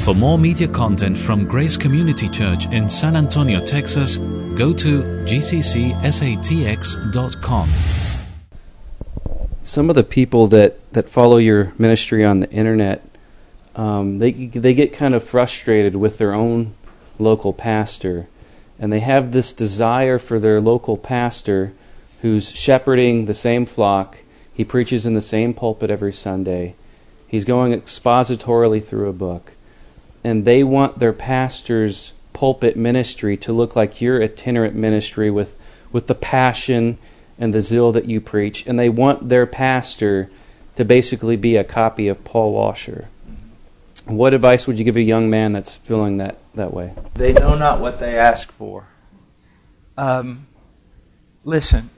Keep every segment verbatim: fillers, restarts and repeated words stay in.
For more media content from Grace Community Church in San Antonio, Texas, go to g c c s a t x dot com. Some of the people that, that follow your ministry on the internet, um, they they get kind of frustrated with their own local pastor, and they have this desire for their local pastor who's shepherding the same flock. He preaches in the same pulpit every Sunday. He's going expositorily through a book. And they want their pastor's pulpit ministry to look like your itinerant ministry with, with the passion and the zeal that you preach. And they want their pastor to basically be a copy of Paul Washer. What advice would you give a young man that's feeling that, that way? They know not what they ask for. Um, listen,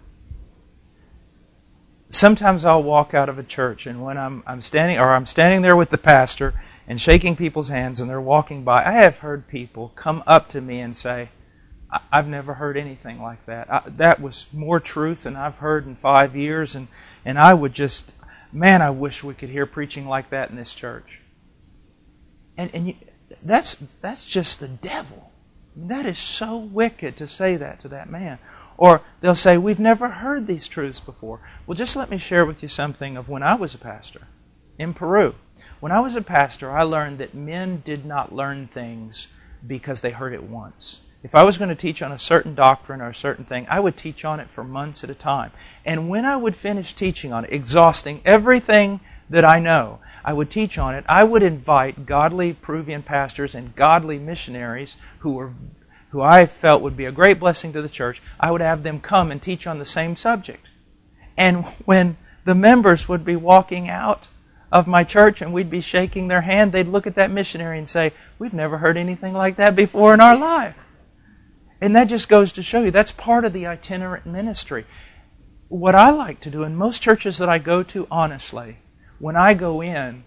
sometimes I'll walk out of a church, and when I'm I'm standing or I'm standing there with the pastor and shaking people's hands, and they're walking by, I have heard people come up to me and say, I've never heard anything like that. I, that was more truth than I've heard in five years, and, and I would just, man, I wish we could hear preaching like that in this church. And and you, that's that's just the devil. That is so wicked to say that to that man. Or they'll say, we've never heard these truths before. Well, just let me share with you something of when I was a pastor in Peru. When I was a pastor, I learned that men did not learn things because they heard it once. If I was going to teach on a certain doctrine or a certain thing, I would teach on it for months at a time. And when I would finish teaching on it, exhausting everything that I know, I would teach on it. I would invite godly Peruvian pastors and godly missionaries who were who I felt would be a great blessing to the church. I would have them come and teach on the same subject. And when the members would be walking out of my church and we'd be shaking their hand, they'd look at that missionary and say, we've never heard anything like that before in our life. And that just goes to show you, that's part of the itinerant ministry. What I like to do in most churches that I go to, honestly, when I go in,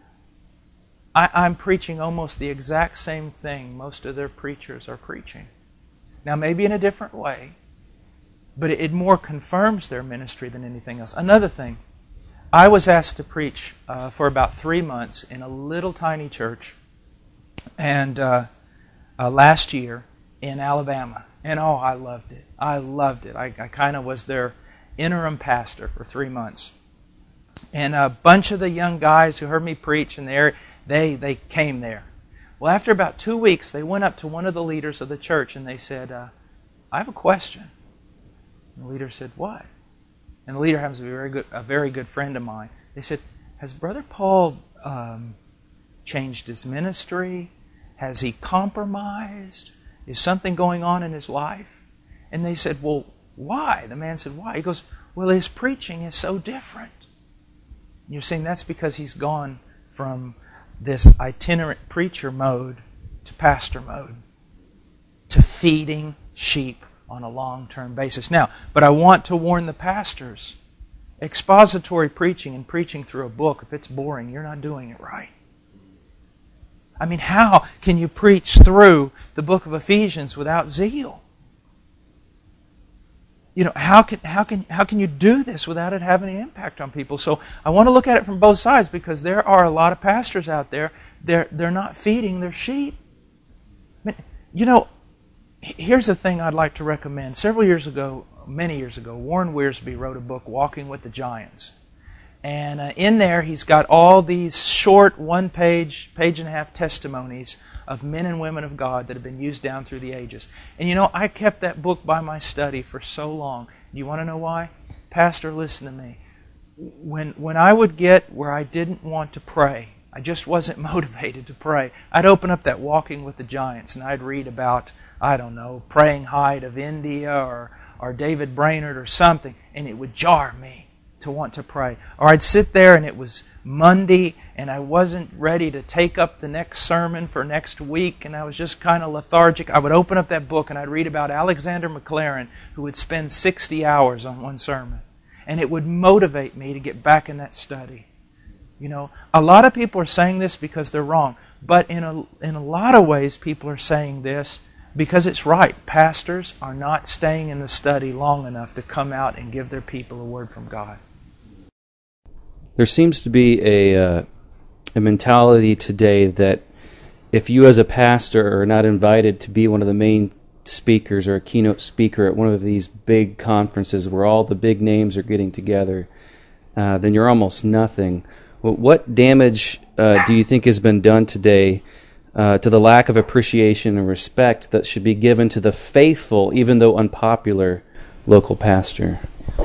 I, I'm preaching almost the exact same thing most of their preachers are preaching. Now, maybe in a different way, but it, it more confirms their ministry than anything else. Another thing, I was asked to preach uh, for about three months in a little tiny church, and uh, uh, last year in Alabama. And oh, I loved it. I loved it. I, I kind of was their interim pastor for three months. And a bunch of the young guys who heard me preach in the area, they, they came there. Well, after about two weeks, they went up to one of the leaders of the church and they said, uh, I have a question. And the leader said, what? And the leader happens to be a very good, a very good friend of mine. They said, has Brother Paul um, changed his ministry? Has he compromised? Is something going on in his life? And they said, well, why? The man said, why? He goes, well, his preaching is so different. And you're saying that's because he's gone from this itinerant preacher mode to pastor mode, to feeding sheep on a long-term basis. Now, but I want to warn the pastors, expository preaching and preaching through a book, if it's boring, you're not doing it right. I mean, how can you preach through the book of Ephesians without zeal? You know, how can how can how can you do this without it having an impact on people? So I want to look at it from both sides, because there are a lot of pastors out there, they're they're not feeding their sheep. I mean, you know, here's the thing I'd like to recommend. Several years ago, many years ago, Warren Wiersbe wrote a book, Walking with the Giants. And uh, in there, he's got all these short, one-page, page-and-a-half testimonies of men and women of God that have been used down through the ages. And you know, I kept that book by my study for so long. You want to know why? Pastor, listen to me. When, when I would get where I didn't want to pray, I just wasn't motivated to pray, I'd open up that Walking with the Giants and I'd read about, I don't know, Praying Hyde of India or, or David Brainerd or something, and it would jar me to want to pray. Or I'd sit there and it was Monday and I wasn't ready to take up the next sermon for next week and I was just kind of lethargic. I would open up that book and I'd read about Alexander McLaren, who would spend sixty hours on one sermon. And it would motivate me to get back in that study. You know, a lot of people are saying this because they're wrong. But in a, in a lot of ways, people are saying this because it's right. Pastors are not staying in the study long enough to come out and give their people a word from God. There seems to be a uh, a mentality today that if you as a pastor are not invited to be one of the main speakers or a keynote speaker at one of these big conferences where all the big names are getting together, uh, then you're almost nothing. Well, what damage uh, do you think has been done today uh, to the lack of appreciation and respect that should be given to the faithful, even though unpopular, local pastor?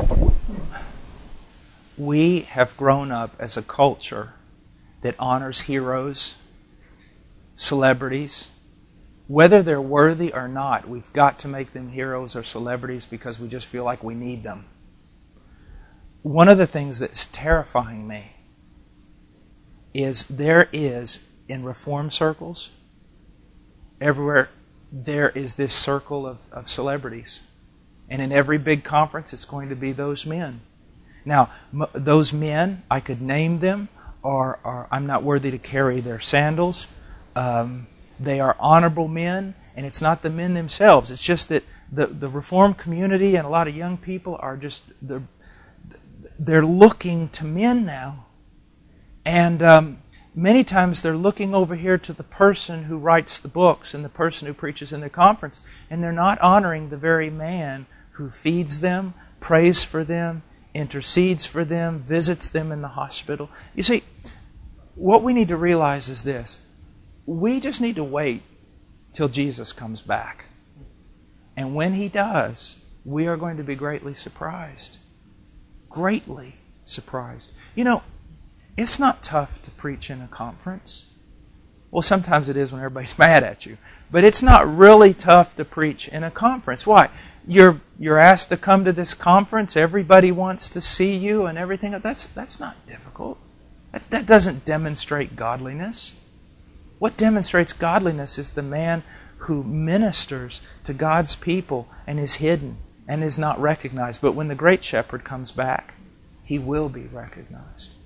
We have grown up as a culture that honors heroes, celebrities. Whether they're worthy or not, we've got to make them heroes or celebrities because we just feel like we need them. One of the things that's terrifying me is there is, in reform circles, everywhere, there is this circle of, of celebrities. And in every big conference, it's going to be those men. Now, m- those men, I could name them, or, or I'm not worthy to carry their sandals. Um, they are honorable men, and it's not the men themselves. It's just that the, the reform community and a lot of young people are just, they're, they're looking to men now. And um, many times they're looking over here to the person who writes the books and the person who preaches in the conference, and they're not honoring the very man who feeds them, prays for them, intercedes for them, visits them in the hospital. You see, what we need to realize is this. We just need to wait till Jesus comes back. And when He does, we are going to be greatly surprised. Greatly surprised. You know, it's not tough to preach in a conference. Well, sometimes it is when everybody's mad at you. But it's not really tough to preach in a conference. Why? You're you're asked to come to this conference. Everybody wants to see you and everything. That's that's not difficult. That, that doesn't demonstrate godliness. What demonstrates godliness is the man who ministers to God's people and is hidden and is not recognized. But when the great shepherd comes back, he will be recognized.